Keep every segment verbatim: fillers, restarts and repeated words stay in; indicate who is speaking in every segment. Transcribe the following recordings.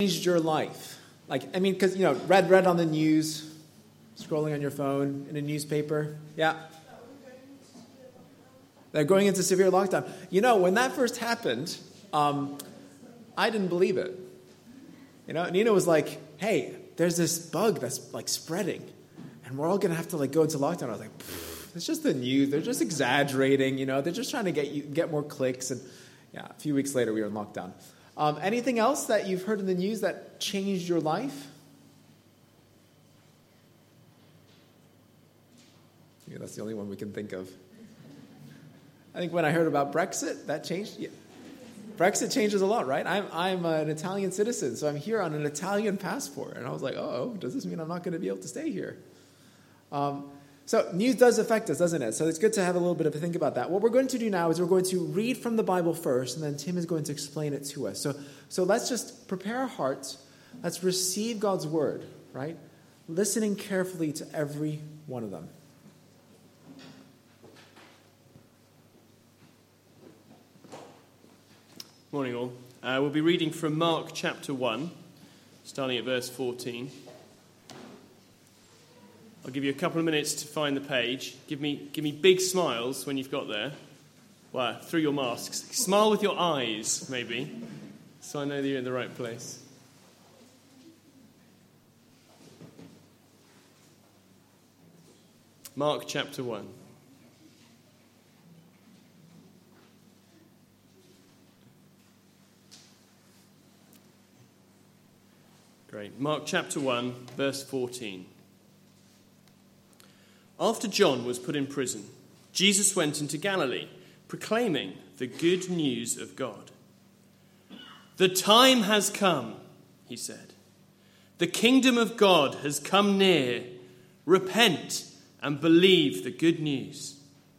Speaker 1: Changed your life? Like, I mean, because, you know, read, read on the news, scrolling on your phone, in a newspaper. Yeah. They're going into severe lockdown. You know, when that first happened, um, I didn't believe it. You know, Nina was like, hey, there's this bug that's, like, spreading, and we're all going to have to, like, go into lockdown. I was like, it's just the news. They're just exaggerating, you know. They're just trying to get you get more clicks. And, yeah, a few weeks later, we were in lockdown. Um, anything else that you've heard in the news that changed your life? Yeah, that's the only one we can think of. I think when I heard about Brexit, that changed. Yeah. Brexit changes a lot, right? I'm I'm an Italian citizen, so I'm here on an Italian passport. And I was like, oh, does this mean I'm not going to be able to stay here? Um, so news does affect us, doesn't it? So it's good to have a little bit of a think about that. What we're going to do now is we're going to read from the Bible first, and then Tim is going to explain it to us. So, so let's just prepare our hearts. Let's receive God's word, right? Listening carefully to every one of them.
Speaker 2: Morning all. Uh, we'll be reading from Mark chapter one, starting at verse fourteen. I'll give you a couple of minutes to find the page. Give me give me big smiles when you've got there. Well, through your masks. Smile with your eyes, maybe, so I know that you're in the right place. Mark chapter one. Great. Mark chapter one, verse fourteen. After John was put in prison, Jesus went into Galilee, proclaiming the good news of God. The time has come, he said. The kingdom of God has come near. Repent and believe the good news.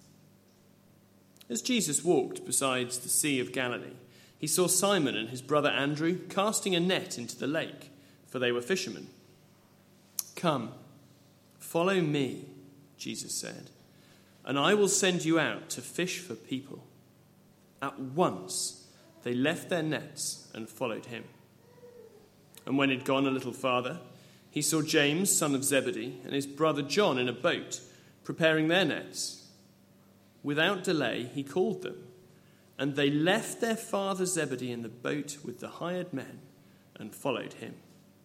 Speaker 2: As Jesus walked beside the Sea of Galilee, he saw Simon and his brother Andrew casting a net into the lake, for they were fishermen. Come, follow me, Jesus said, and I will send you out to fish for people. At once they left their nets and followed him. And when he'd gone a little farther, he saw James, son of Zebedee, and his brother John in a boat, preparing their nets. Without delay, he called them, and they left their father Zebedee in the boat with the hired men and followed him.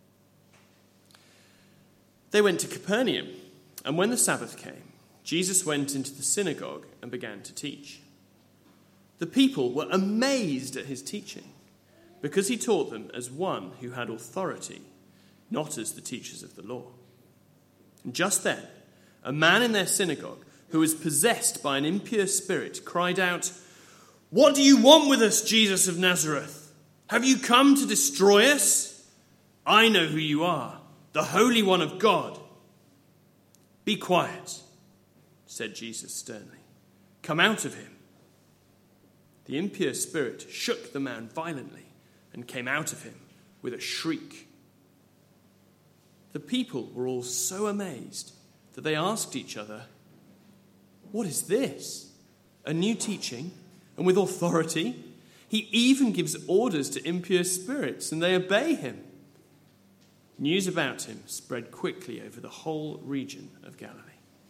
Speaker 2: They went to Capernaum, and when the Sabbath came, Jesus went into the synagogue and began to teach. The people were amazed at his teaching, because he taught them as one who had authority, not as the teachers of the law. And just then, a man in their synagogue, who was possessed by an impure spirit, cried out, "What do you want with us, Jesus of Nazareth? Have you come to destroy us? I know who you are, the Holy One of God." "Be quiet," said Jesus sternly. "Come out of him." The impure spirit shook the man violently and came out of him with a shriek. The people were all so amazed that they asked each other, "What is this? A new teaching, and with authority? He even gives orders to impure spirits, and they obey him." News about him spread quickly over the whole region of Galilee.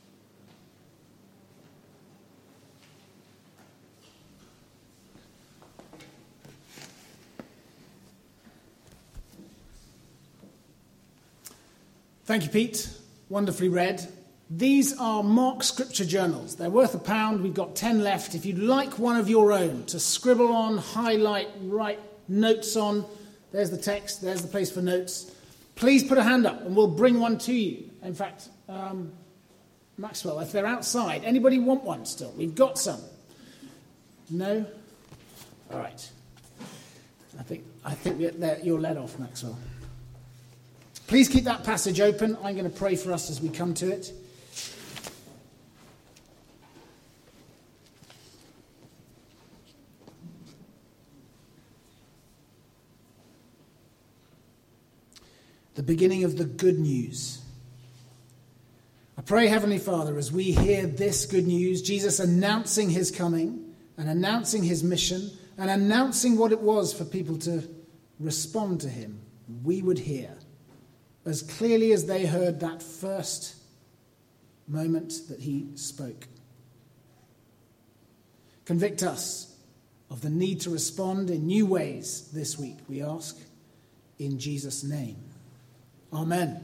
Speaker 3: Thank you, Pete. Wonderfully read. These are mock scripture journals. They're worth a pound. We've got ten left. If you'd like one of your own to scribble on, highlight, write notes on, there's the text, there's the place for notes. Please put a hand up and we'll bring one to you. In fact, um, Maxwell, if they're outside, anybody want one still? We've got some. No? All right. I think I think you're led off, Maxwell. Please keep that passage open. I'm going to pray for us as we come to it. The beginning of the good news. I pray, Heavenly Father, as we hear this good news, Jesus announcing his coming and announcing his mission and announcing what it was for people to respond to him, we would hear as clearly as they heard that first moment that he spoke. Convict us of the need to respond in new ways this week, we ask, in Jesus' name. Amen.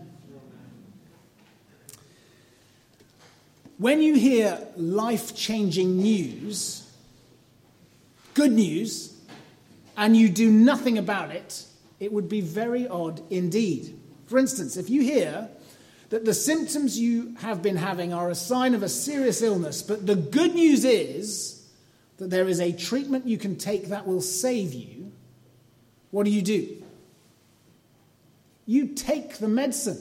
Speaker 3: When you hear life-changing news, good news, and you do nothing about it, it would be very odd indeed. For instance, if you hear that the symptoms you have been having are a sign of a serious illness, but the good news is that there is a treatment you can take that will save you, what do you do? You take the medicine.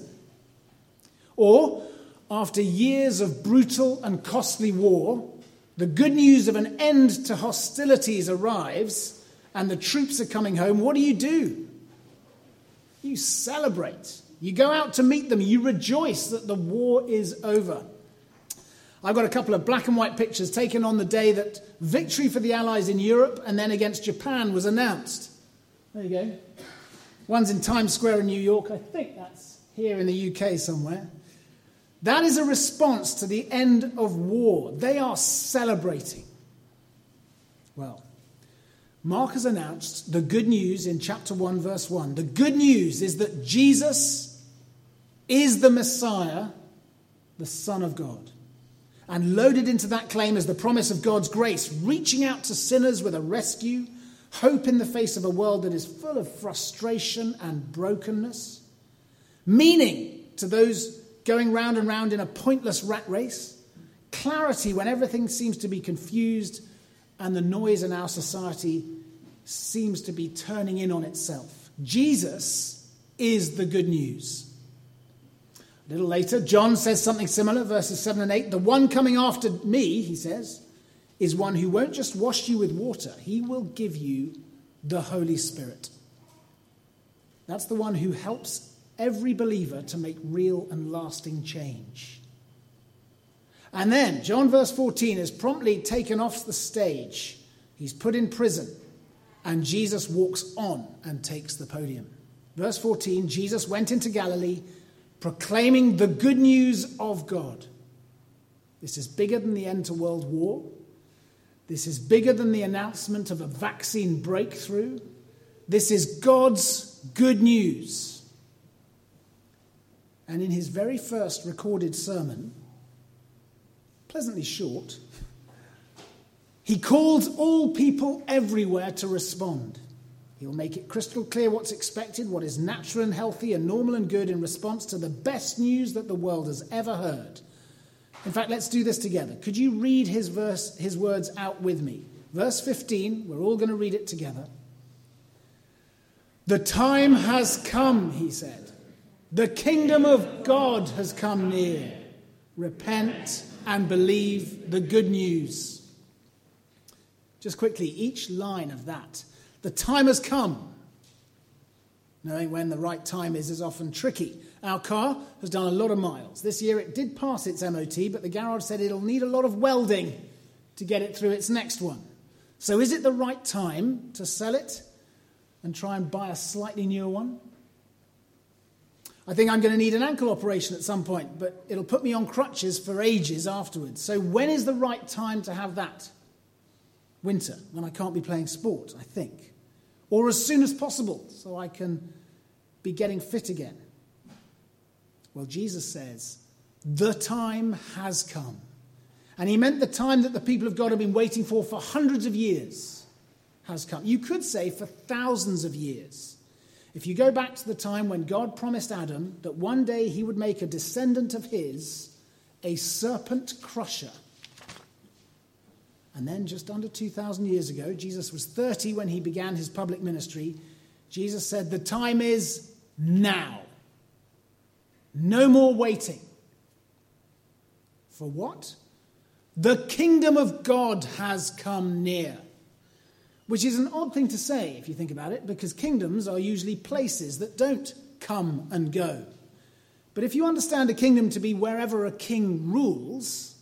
Speaker 3: Or, after years of brutal and costly war, the good news of an end to hostilities arrives and the troops are coming home. What do you do? You celebrate. You go out to meet them. You rejoice that the war is over. I've got a couple of black and white pictures taken on the day that victory for the Allies in Europe and then against Japan was announced. There you go. One's in Times Square in New York. I think that's here in the U K somewhere. That is a response to the end of war. They are celebrating. Well, Mark has announced the good news in chapter one, verse one. The good news is that Jesus is the Messiah, the Son of God. And loaded into that claim is the promise of God's grace, reaching out to sinners with a rescue, hope in the face of a world that is full of frustration and brokenness, meaning to those going round and round in a pointless rat race, clarity when everything seems to be confused and the noise in our society seems to be turning in on itself. Jesus is the good news. A little later, John says something similar, verses seven and eight. The one coming after me, he says, is one who won't just wash you with water. He will give you the Holy Spirit. That's the one who helps every believer to make real and lasting change. And then, John verse fourteen is promptly taken off the stage. He's put in prison, and Jesus walks on and takes the podium. Verse fourteen, Jesus went into Galilee, proclaiming the good news of God. This is bigger than the end to world war. This is bigger than the announcement of a vaccine breakthrough. This is God's good news. And in his very first recorded sermon, pleasantly short, he calls all people everywhere to respond. He'll make it crystal clear what's expected, what is natural and healthy and normal and good in response to the best news that the world has ever heard. In fact, let's do this together. Could you read his verse, his words out with me? Verse fifteen, we're all going to read it together. The time has come, he said. The kingdom of God has come near. Repent and believe the good news. Just quickly, each line of that. The time has come. Knowing when the right time is is often tricky. Our car has done a lot of miles. This year it did pass its M O T, but the garage said it'll need a lot of welding to get it through its next one. So is it the right time to sell it and try and buy a slightly newer one? I think I'm going to need an ankle operation at some point, but it'll put me on crutches for ages afterwards. So when is the right time to have that? Winter, when I can't be playing sport, I think. Or as soon as possible, so I can be getting fit again. Well, Jesus says, the time has come. And he meant the time that the people of God have been waiting for for hundreds of years has come. You could say for thousands of years. If you go back to the time when God promised Adam that one day he would make a descendant of his a serpent crusher. And then just under two thousand years ago, Jesus was thirty when he began his public ministry. Jesus said, the time is now. No more waiting. For what? The kingdom of God has come near. Which is an odd thing to say, if you think about it, because kingdoms are usually places that don't come and go. But if you understand a kingdom to be wherever a king rules,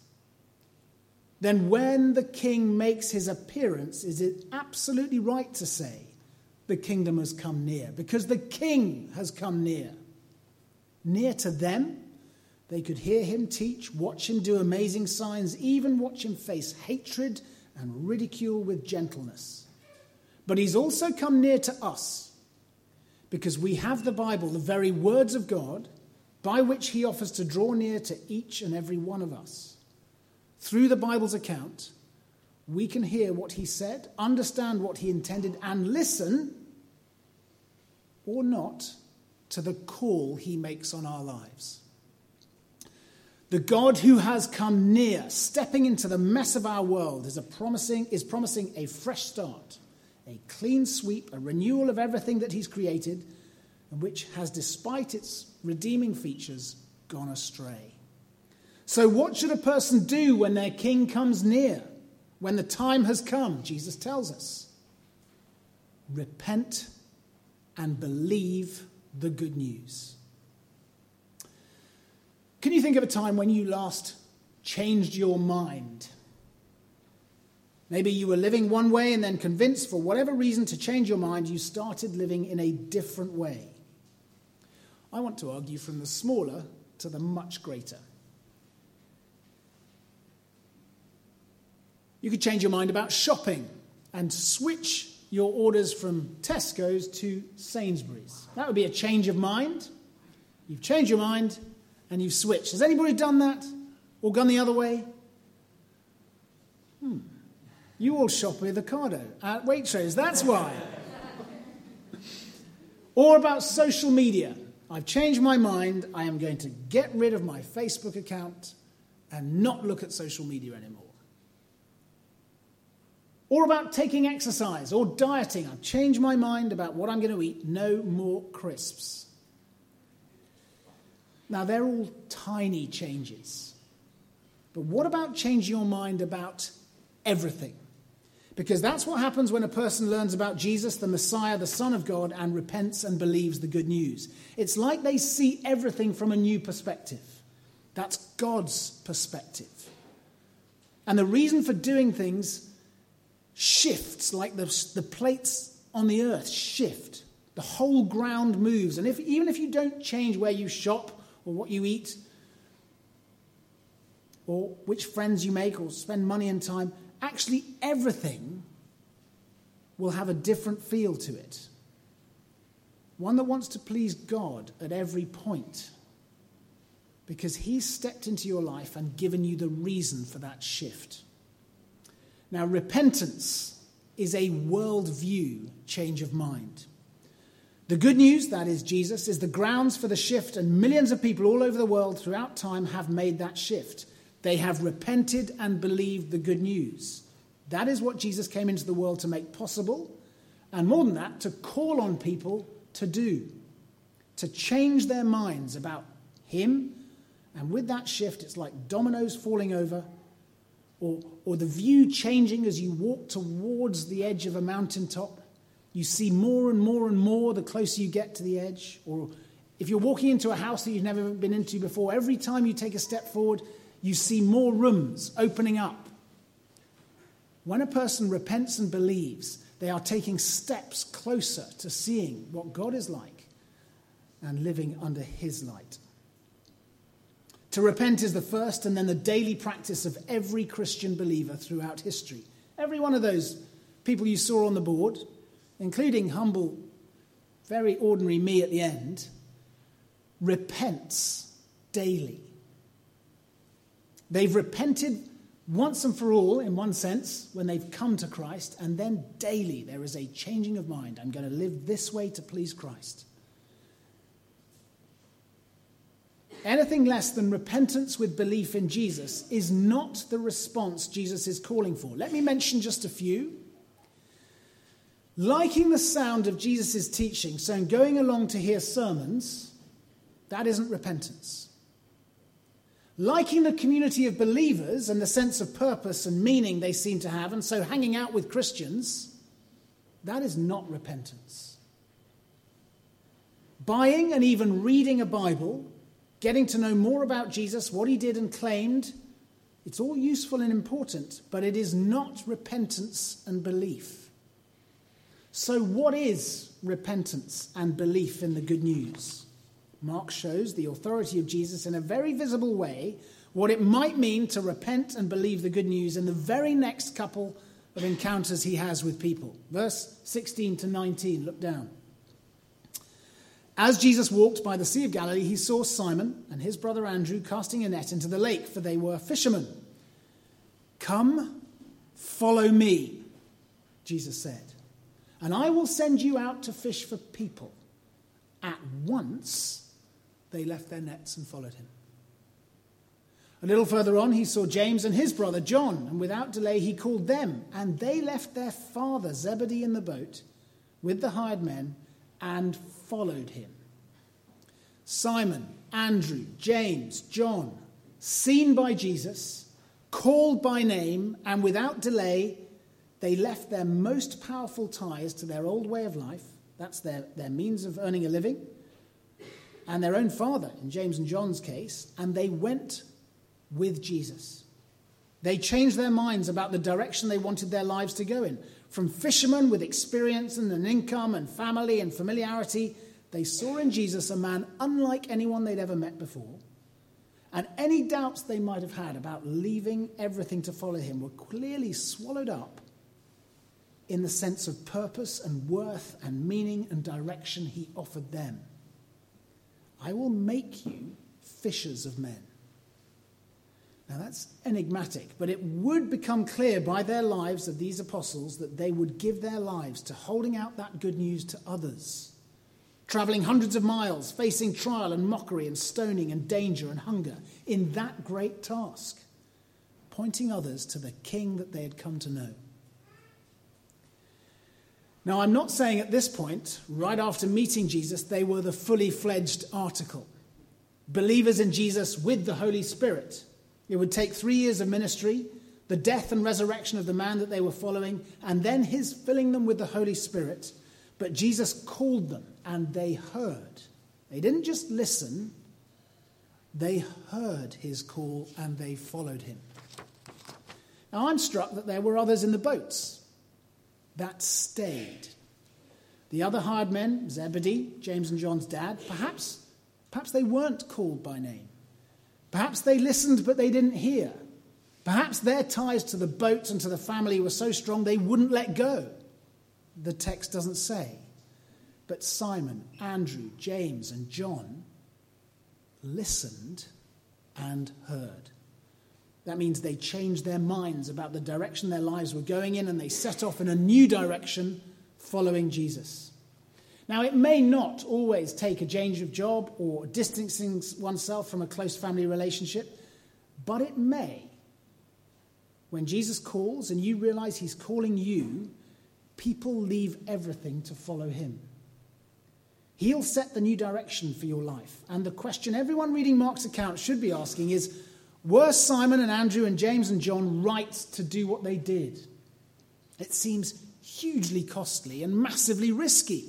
Speaker 3: then when the king makes his appearance, is it absolutely right to say the kingdom has come near, because the king has come near. Near to them, they could hear him teach, watch him do amazing signs, even watch him face hatred and ridicule with gentleness. But he's also come near to us, because we have the Bible, the very words of God, by which he offers to draw near to each and every one of us. Through the Bible's account, we can hear what he said, understand what he intended, and listen, or not, to the call he makes on our lives. The God who has come near, stepping into the mess of our world, is a promising is promising a fresh start, a clean sweep, a renewal of everything that he's created, and which has, despite its redeeming features, gone astray. So what should a person do when their king comes near? When the time has come, Jesus tells us. Repent and believe the good news. Can you think of a time when you last changed your mind? Maybe you were living one way and then convinced for whatever reason to change your mind, you started living in a different way. I want to argue from the smaller to the much greater. You could change your mind about shopping and switch your orders from Tesco's to Sainsbury's. That would be a change of mind. You've changed your mind and you've switched. Has anybody done that? Or gone the other way? Hmm. You all shop with Ocado at Waitrose, that's why. Or about social media. I've changed my mind. I am going to get rid of my Facebook account and not look at social media anymore. Or about taking exercise or dieting. I've changed my mind about what I'm going to eat. No more crisps. Now, they're all tiny changes. But what about changing your mind about everything? Because that's what happens when a person learns about Jesus, the Messiah, the Son of God, and repents and believes the good news. It's like they see everything from a new perspective. That's God's perspective. And the reason for doing things shifts, like the, the plates on the earth shift. The whole ground moves. And if, even if you don't change where you shop or what you eat or which friends you make or spend money and time, actually everything will have a different feel to it. One that wants to please God at every point, because he's stepped into your life and given you the reason for that shift. Now, repentance is a worldview change of mind. The good news, that is Jesus, is the grounds for the shift, and millions of people all over the world throughout time have made that shift. They have repented and believed the good news. That is what Jesus came into the world to make possible, and more than that, to call on people to do, to change their minds about him. And with that shift, it's like dominoes falling over, or, or the view changing as you walk towards the edge of a mountaintop. You see more and more and more the closer you get to the edge. Or if you're walking into a house that you've never been into before, every time you take a step forward, you see more rooms opening up. When a person repents and believes, they are taking steps closer to seeing what God is like and living under his light. To repent is the first and then the daily practice of every Christian believer throughout history. Every one of those people you saw on the board, including humble, very ordinary me at the end, repents daily. They've repented once and for all, in one sense, when they've come to Christ, and then daily there is a changing of mind. I'm going to live this way to please Christ. Anything less than repentance with belief in Jesus is not the response Jesus is calling for. Let me mention just a few. Liking the sound of Jesus' teaching, so going along to hear sermons, that isn't repentance. Liking the community of believers and the sense of purpose and meaning they seem to have, and so hanging out with Christians, that is not repentance. Buying and even reading a Bible, getting to know more about Jesus, what he did and claimed, it's all useful and important, but it is not repentance and belief. So what is repentance and belief in the good news? Mark shows the authority of Jesus in a very visible way, what it might mean to repent and believe the good news in the very next couple of encounters he has with people. Verse sixteen to nineteen, look down. As Jesus walked by the Sea of Galilee, he saw Simon and his brother Andrew casting a net into the lake, for they were fishermen. "Come, follow me," Jesus said, "and I will send you out to fish for people." At once, they left their nets and followed him. A little further on, he saw James and his brother John, and without delay he called them, and they left their father Zebedee in the boat with the hired men and followed him. Simon, Andrew, James, John, seen by Jesus, called by name, and without delay, they left their most powerful ties to their old way of life. That's their, their means of earning a living, and their own father, in James and John's case, and they went with Jesus. They changed their minds about the direction they wanted their lives to go in. From fishermen with experience and an income and family and familiarity, they saw in Jesus a man unlike anyone they'd ever met before. And any doubts they might have had about leaving everything to follow him were clearly swallowed up in the sense of purpose and worth and meaning and direction he offered them. "I will make you fishers of men." Now that's enigmatic, but it would become clear by their lives of these apostles that they would give their lives to holding out that good news to others, travelling hundreds of miles, facing trial and mockery and stoning and danger and hunger in that great task, pointing others to the King that they had come to know. Now, I'm not saying at this point, right after meeting Jesus, they were the fully fledged article, believers in Jesus with the Holy Spirit. It would take three years of ministry, the death and resurrection of the man that they were following, and then his filling them with the Holy Spirit. But Jesus called them, and they heard. They didn't just listen, they heard his call, and they followed him. Now, I'm struck that there were others in the boats that stayed. The other hired men, Zebedee, James and John's dad, perhaps, perhaps they weren't called by name. Perhaps they listened, but they didn't hear. Perhaps their ties to the boat and to the family were so strong they wouldn't let go. The text doesn't say. But Simon, Andrew, James, and John listened and heard. That means they changed their minds about the direction their lives were going in, and they set off in a new direction following Jesus. Now, it may not always take a change of job or distancing oneself from a close family relationship, but it may. When Jesus calls and you realize he's calling you, people leave everything to follow him. He'll set the new direction for your life. And the question everyone reading Mark's account should be asking is, were Simon and Andrew and James and John right to do what they did? It seems hugely costly and massively risky.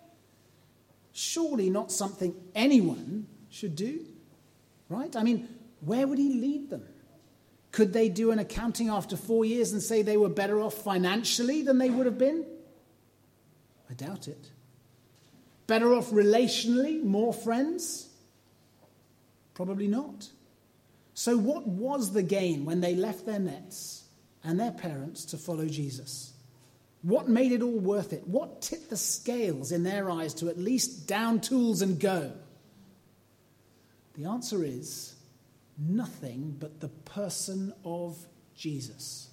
Speaker 3: Surely not something anyone should do, right? I mean, where would he lead them? Could they do an accounting after four years and say they were better off financially than they would have been? I doubt it. Better off relationally, more friends? Probably not. So what was the gain when they left their nets and their parents to follow Jesus? What made it all worth it? What tipped the scales in their eyes to at least down tools and go? The answer is nothing but the person of Jesus.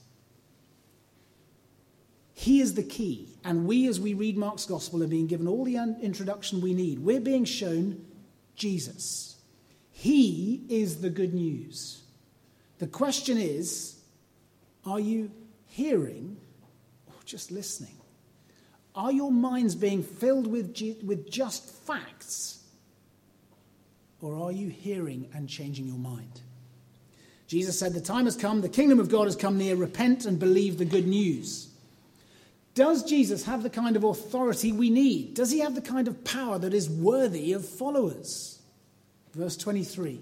Speaker 3: He is the key, and we, as we read Mark's gospel, are being given all the introduction we need. We're being shown Jesus. He is the good news. The question is, are you hearing or just listening? Are your minds being filled with, G- with just facts? Or are you hearing and changing your mind? Jesus said, the time has come, the kingdom of God has come near, repent and believe the good news. Does Jesus have the kind of authority we need? Does he have the kind of power that is worthy of followers? Verse twenty-three.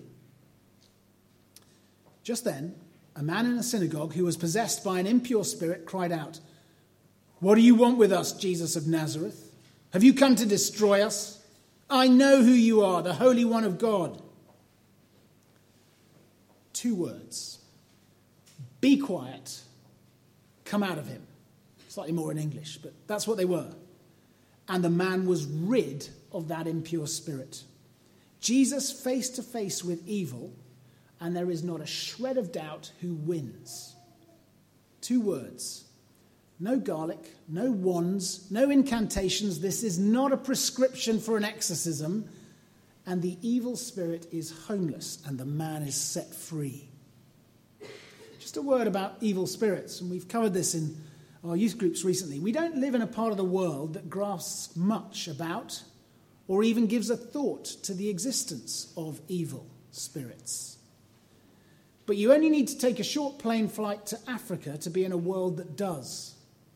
Speaker 3: Just then, a man in a synagogue who was possessed by an impure spirit cried out, "What do you want with us, Jesus of Nazareth? Have you come to destroy us? I know who you are, the Holy One of God." Two words. Be quiet. Come out of him. Slightly more in English, but that's what they were. And the man was rid of that impure spirit. Jesus face to face with evil, and there is not a shred of doubt who wins. Two words. No garlic, no wands, no incantations. This is not a prescription for an exorcism. And the evil spirit is homeless, and the man is set free. Just a word about evil spirits, and we've covered this in our youth groups recently. We don't live in a part of the world that grasps much about or even gives a thought to the existence of evil spirits. But you only need to take a short plane flight to Africa to be in a world that does.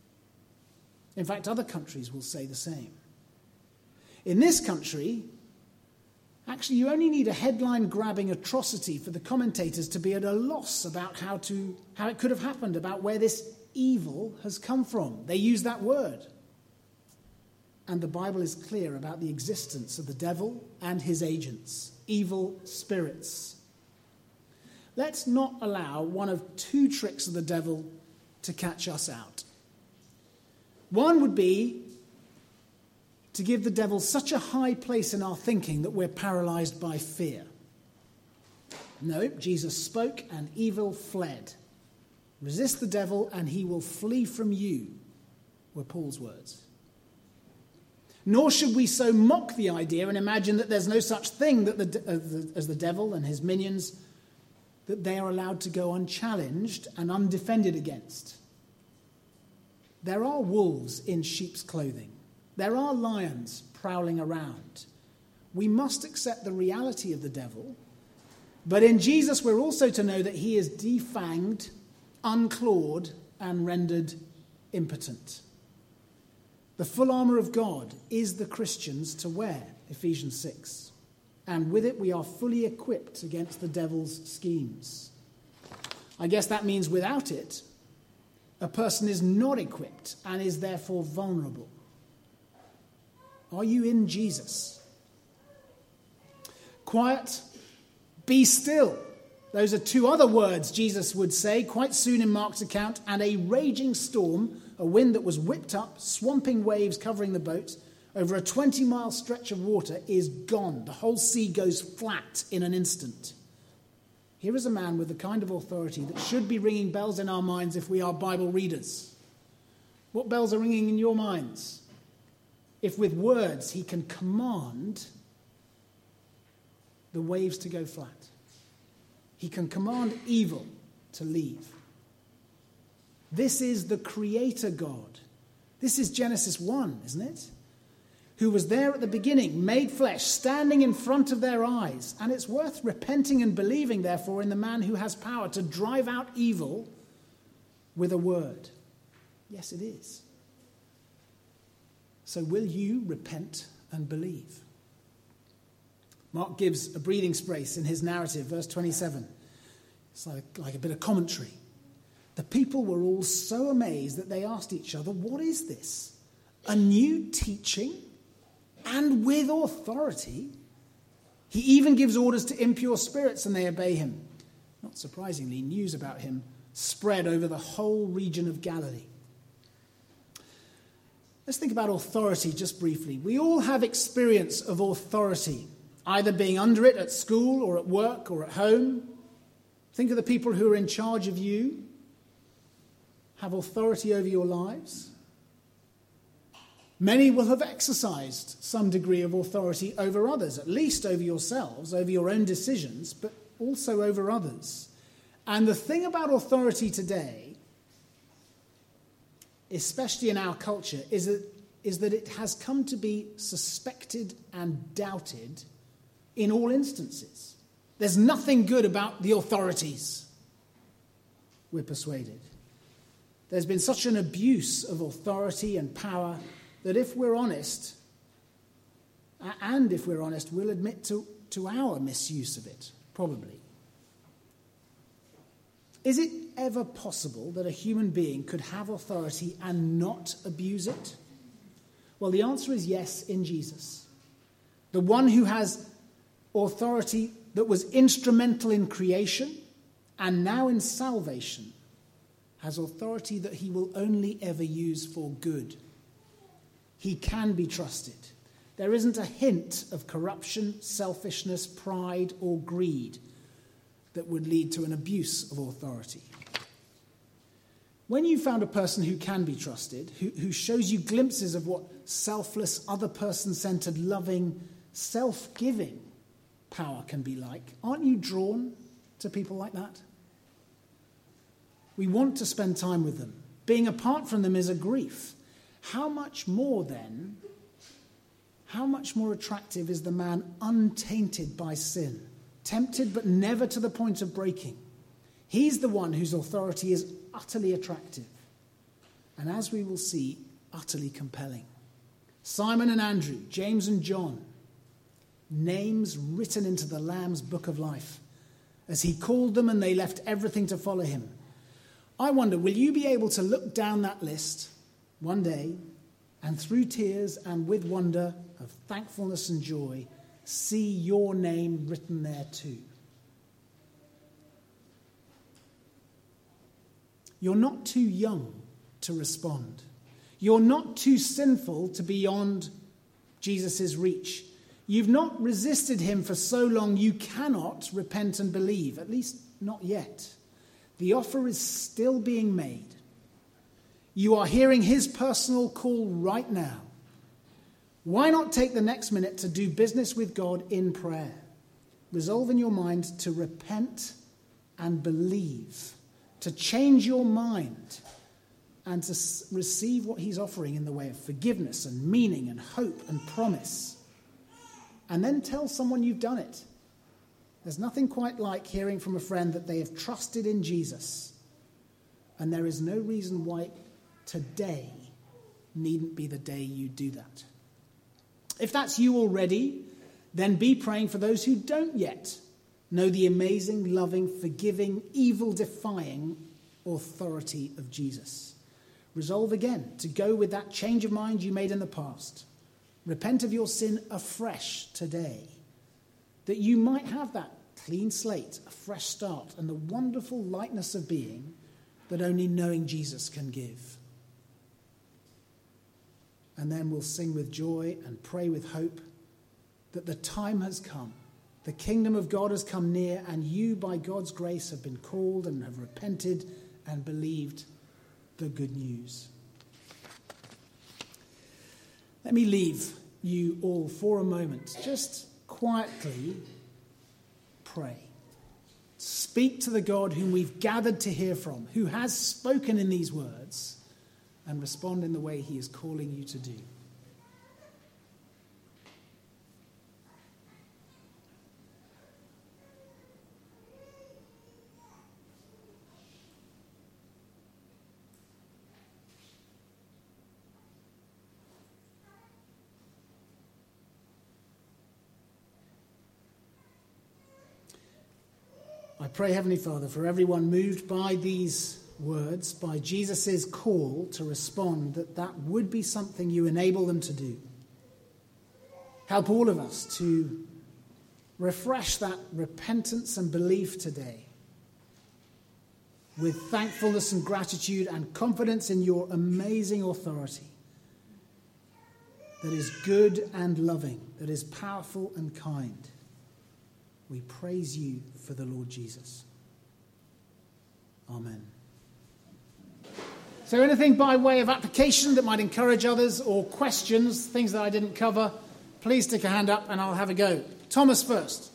Speaker 3: In fact, other countries will say the same. In this country, actually, you only need a headline-grabbing atrocity for the commentators to be at a loss about how to how it could have happened, about where this evil has come from. They use that word. And the Bible is clear about the existence of the devil and his agents, evil spirits. Let's not allow one of two tricks of the devil to catch us out. One would be to give the devil such a high place in our thinking that we're paralyzed by fear. No, Jesus spoke and evil fled. Resist the devil and he will flee from you, were Paul's words. Nor should we so mock the idea and imagine that there's no such thing that the, uh, the, as the devil and his minions, that they are allowed to go unchallenged and undefended against. There are wolves in sheep's clothing. There are lions prowling around. We must accept the reality of the devil, but in Jesus we're also to know that he is defanged, unclawed, and rendered impotent. The full armour of God is the Christians to wear, Ephesians six, and with it we are fully equipped against the devil's schemes. I guess that means without it, a person is not equipped and is therefore vulnerable. Are you in Jesus? Quiet, be still. Those are two other words Jesus would say quite soon in Mark's account. And a raging storm, a wind that was whipped up, swamping waves covering the boat, over a twenty-mile stretch of water is gone. The whole sea goes flat in an instant. Here is a man with the kind of authority that should be ringing bells in our minds if we are Bible readers. What bells are ringing in your minds? If with words he can command the waves to go flat. He can command evil to leave. This is the Creator God. This is Genesis one, isn't it? Who was there at the beginning, made flesh, standing in front of their eyes. And it's worth repenting and believing, therefore, in the man who has power to drive out evil with a word. Yes, it is. So will you repent and believe? Mark gives a breathing space in his narrative, verse twenty-seven. It's like, like a bit of commentary. The people were all so amazed that they asked each other, "What is this? A new teaching? And with authority? He even gives orders to impure spirits and they obey him." Not surprisingly, news about him spread over the whole region of Galilee. Let's think about authority just briefly. We all have experience of authority, either being under it at school or at work or at home. Think of the people who are in charge of you, have authority over your lives. Many will have exercised some degree of authority over others, at least over yourselves, over your own decisions, but also over others. And the thing about authority today, especially in our culture, is that, is that it has come to be suspected and doubted in all instances. There's nothing good about the authorities, we're persuaded. There's been such an abuse of authority and power that if we're honest, and if we're honest, we'll admit to, to our misuse of it, probably. Is it ever possible that a human being could have authority and not abuse it? Well, the answer is yes in Jesus. The one who has authority that was instrumental in creation and now in salvation has authority that he will only ever use for good. He can be trusted. There isn't a hint of corruption, selfishness, pride, or greed that would lead to an abuse of authority. When you found a person who can be trusted, who, who shows you glimpses of what selfless, other person-centered, loving, self-giving power can be like, aren't you drawn to people like that? We want to spend time with them. Being apart from them is a grief. How much more then, how much more attractive is the man untainted by sin, tempted but never to the point of breaking? He's the one whose authority is utterly attractive, and as we will see, utterly compelling. Simon and Andrew, James and John, names written into the Lamb's book of life, as he called them and they left everything to follow him. I wonder, will you be able to look down that list one day and through tears and with wonder of thankfulness and joy, see your name written there too? You're not too young to respond. You're not too sinful to be beyond Jesus' reach. You've not resisted him for so long you cannot repent and believe, at least not yet. The offer is still being made. You are hearing his personal call right now. Why not take the next minute to do business with God in prayer? Resolve in your mind to repent and believe, to change your mind, and to receive what he's offering in the way of forgiveness and meaning and hope and promise. And then tell someone you've done it. There's nothing quite like hearing from a friend that they have trusted in Jesus. And there is no reason why today needn't be the day you do that. If that's you already, then be praying for those who don't yet know the amazing, loving, forgiving, evil-defying authority of Jesus. Resolve again to go with that change of mind you made in the past. Repent of your sin afresh today, that you might have that clean slate, a fresh start, and the wonderful lightness of being that only knowing Jesus can give. And then we'll sing with joy and pray with hope that the time has come. The kingdom of God has come near, and you, by God's grace, have been called and have repented and believed the good news. Let me leave you all for a moment. Just quietly pray. Speak to the God whom we've gathered to hear from, who has spoken in these words, and respond in the way he is calling you to do. I pray, Heavenly Father, for everyone moved by these words, by Jesus' call to respond, that that would be something you enable them to do. Help all of us to refresh that repentance and belief today with thankfulness and gratitude and confidence in your amazing authority that is good and loving, that is powerful and kind. We praise you for the Lord Jesus. Amen. So anything by way of application that might encourage others, or questions, things that I didn't cover, please stick a hand up and I'll have a go. Thomas first.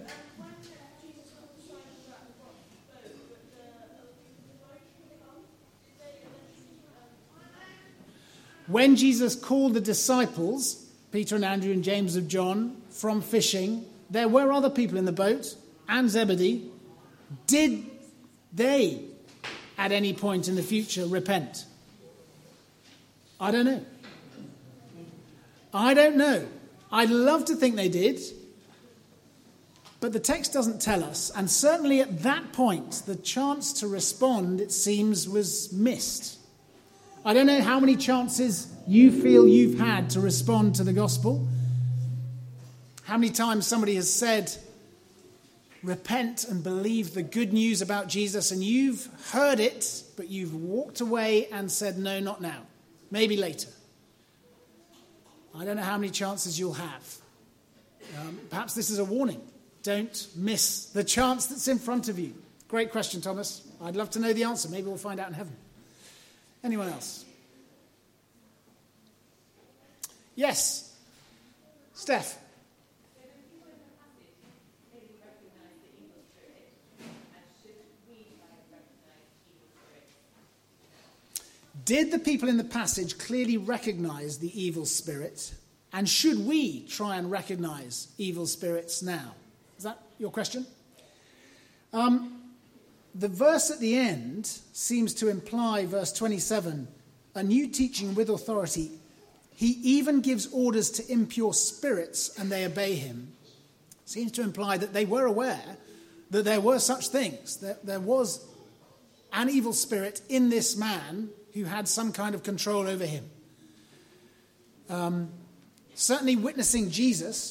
Speaker 3: When Jesus called the disciples, Peter and Andrew and James of John, from fishing, there were other people in the boat, and Zebedee. Did they, at any point in the future, repent? I don't know. I don't know. I'd love to think they did. But the text doesn't tell us, and certainly at that point, the chance to respond, it seems, was missed. I don't know how many chances you feel you've had to respond to the gospel. How many times somebody has said, repent and believe the good news about Jesus, and you've heard it, but you've walked away and said, no, not now, maybe later. I don't know how many chances you'll have. Um, perhaps this is a warning. Don't miss the chance that's in front of you. Great question, Thomas. I'd love to know the answer. Maybe we'll find out in heaven. Anyone else? Yes. Steph. Did the people in the passage clearly recognize the evil spirit? And should we try and recognize evil spirits now? Is that your question? Um, the verse at the end seems to imply, verse twenty-seven, a new teaching with authority. He even gives orders to impure spirits and they obey him. Seems to imply that they were aware that there were such things, that there was an evil spirit in this man who had some kind of control over him. Um, certainly witnessing Jesus,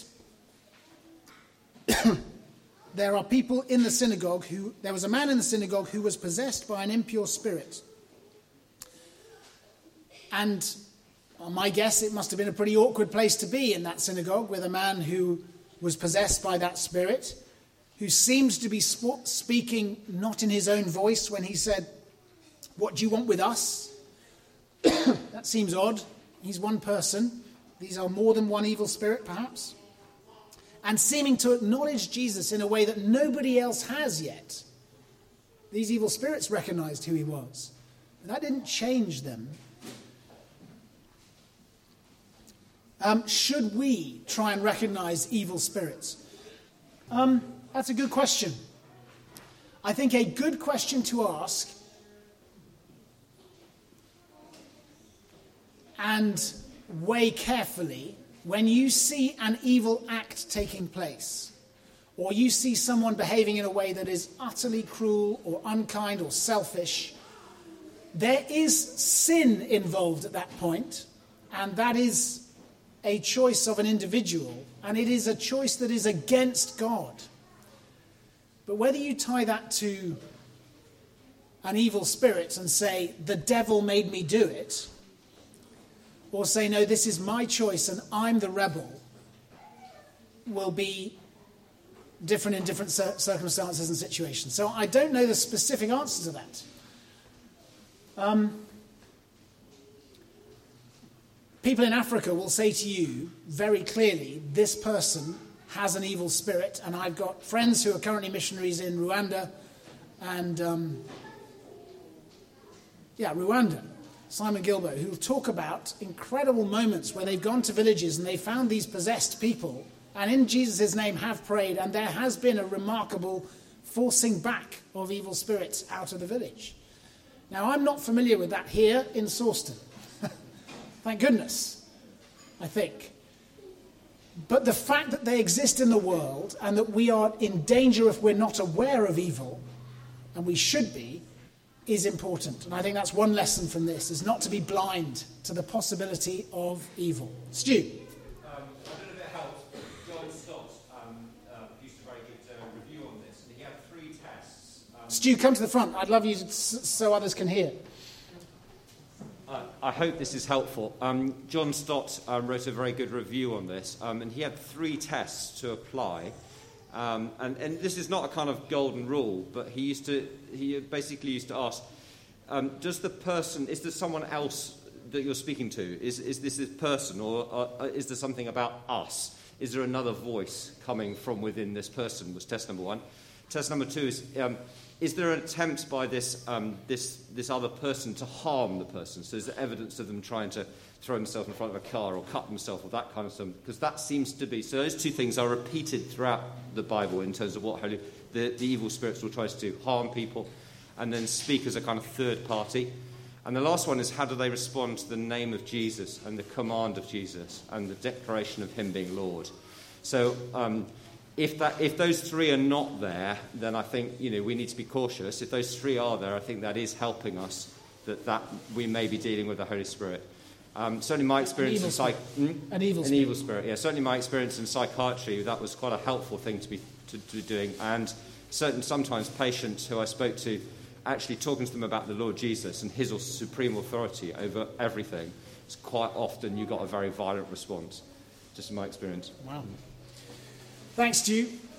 Speaker 3: there are people in the synagogue who, there was a man in the synagogue who was possessed by an impure spirit. And on my guess, it must have been a pretty awkward place to be in that synagogue with a man who was possessed by that spirit, who seems to be sp- speaking not in his own voice when he said, "What do you want with us?" That seems odd. He's one person. These are more than one evil spirit, perhaps. And seeming to acknowledge Jesus in a way that nobody else has yet. These evil spirits recognized who he was. And that didn't change them. Um, should we try and recognize evil spirits? Um, that's a good question. I think a good question to ask, and weigh carefully, when you see an evil act taking place, or you see someone behaving in a way that is utterly cruel or unkind or selfish, there is sin involved at that point, and that is a choice of an individual, and it is a choice that is against God. But whether you tie that to an evil spirit and say, the devil made me do it, or say, no, this is my choice and I'm the rebel, will be different in different cir- circumstances and situations. So I don't know the specific answer to that. Um, people in Africa will say to you very clearly, this person has an evil spirit, and I've got friends who are currently missionaries in Rwanda, and um, yeah, Rwanda, Simon Gilbert, who will talk about incredible moments where they've gone to villages and they found these possessed people, and in Jesus' name have prayed, and there has been a remarkable forcing back of evil spirits out of the village. Now, I'm not familiar with that here in Sawston. Thank goodness, I think. But the fact that they exist in the world and that we are in danger if we're not aware of evil, and we should be, is important. And I think that's one lesson from this, is not to be blind to the possibility of evil. Stu?
Speaker 4: Um, I don't know if it helps, but John Stott um, uh, produced a very good uh, review on this, and he had three tests. Um,
Speaker 3: Stu, come to the front. I'd love you to, so others can hear.
Speaker 4: Uh, I hope this is helpful. Um, John Stott um, wrote a very good review on this, um, and he had three tests to apply. Um, and, and this is not a kind of golden rule, but he used to he basically used to ask, um, does the person, is there someone else that you're speaking to? Is, is this this person, or uh, is there something about us? Is there another voice coming from within this person? Was test number one. Test number two is, um, is there an attempt by this um, this this other person to harm the person? So is there evidence of them trying to throw himself in front of a car or cut himself or that kind of stuff? Because that seems to be... So those two things are repeated throughout the Bible in terms of what holy, the, the evil spirits will try to do, harm people, and then speak as a kind of third party. And the last one is, how do they respond to the name of Jesus and the command of Jesus and the declaration of him being Lord? So... Um, if that if those three are not there, then I think, you know, we need to be cautious. If those three are there, I think that is helping us, that, that we may be dealing with the Holy Spirit. Um, certainly my experience in psych-
Speaker 3: hmm? An evil
Speaker 4: An
Speaker 3: spirit.
Speaker 4: evil spirit, yeah. Certainly my experience in psychiatry, that was quite a helpful thing to be to, to be doing. And certain sometimes patients who I spoke to, actually talking to them about the Lord Jesus and his supreme authority over everything, it's quite often you got a very violent response, just in my experience.
Speaker 3: Wow. Thanks, Stu.